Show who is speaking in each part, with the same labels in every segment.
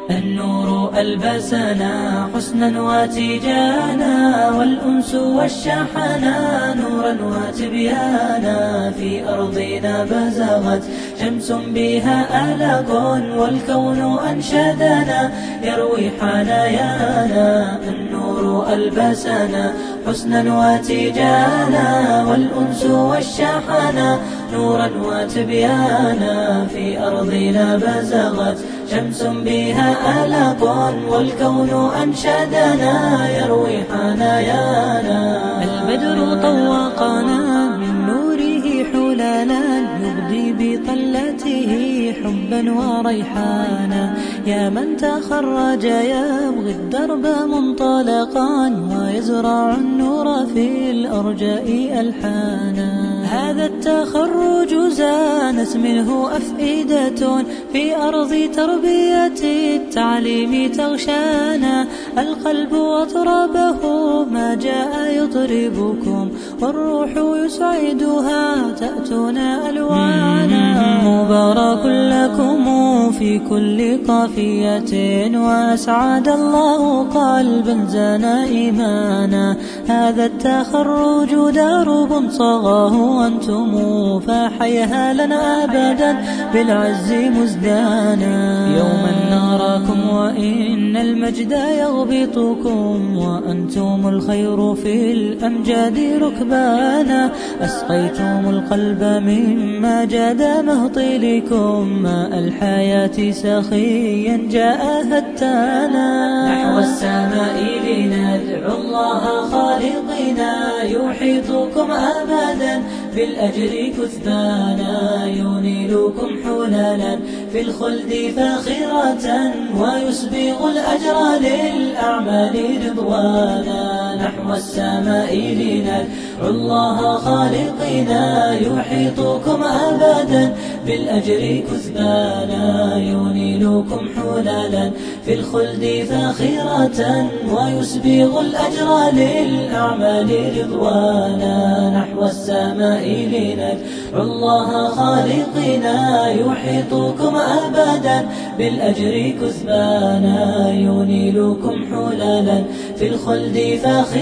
Speaker 1: النور ألبسنا حسنا وتيجانا، والأنس والشحنا نورا وتبيانا. في أرضنا بزغت شمس بها آلاق، والكون أنشدنا يروي حنايانا. النور ألبسنا حسنا وتيجانا، والأنس والشحنا نورا وتبيانا. في أرضنا بزغت شمس بها آلاق، والكون أنشدنا يروي حنايانا. البدر طوقنا من نوره حلالا، يغدي بطلته حبا وريحانا. يا من تخرج يبغي الدرب منطلقا، ويزرع النور في الأرجاء ألحانا. هذا التخرج زانت منه أفئدة، في أرض تربية التعليم تغشانا. القلب أطربه ما جاء يطربكم، والروح يسعدها تأتنا ألوانا. مبارك لكم في كل قافية، وأسعد الله قلبا زانا إيمانا. هذا التخرج درب صغاه أنتم، فحيها لنا أبدا بالعز مزدانا. يوما نراكم وإن المجد يغبطكم، وأنتم الخير في الأمجاد ركبانا. أسقيتم القلب مما جاد مهطلكم، ماء الحياة سخيا جاء هتانا. نحو السماء لندعو الله خالقنا، يحيطكم أبدا بالأجر كثبانا. ينيلكم حلالا في الخلد فاخرة، ويسبغ الأجر للأعمال رضوانا. نحو السماء لندعو الله خالقنا، يحيطكم أبدا بالأجر كثبانا. ينيلكم حلالا في الخلد فاخرة، ويسبغ الأجر للأعمال رضوانا. نحو السماء لندعو الله خالقنا، يحيطكم أبدا بالأجر كثبانا. ينيلكم حلالا في الخلد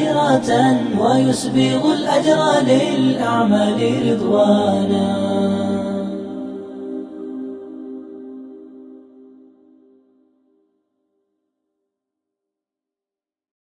Speaker 1: فاخرة، ويسبغ الأجر للأعمال رضوانا.